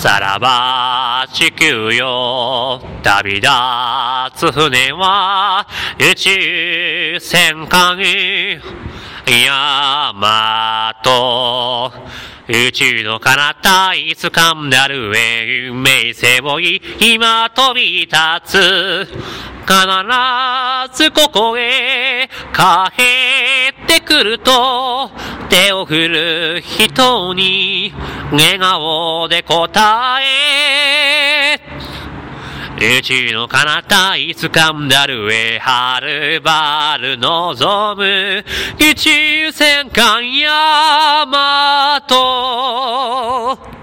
さらば地球よ旅立つ船は宇宙戦艦ヤマト宇宙の彼方いつかなる運命背負い今飛び立つ必ずここへ帰ってくると手を振る人に笑顔で答え宇宙の彼方いつかなるへはるばる望む宇宙戦艦ヤマト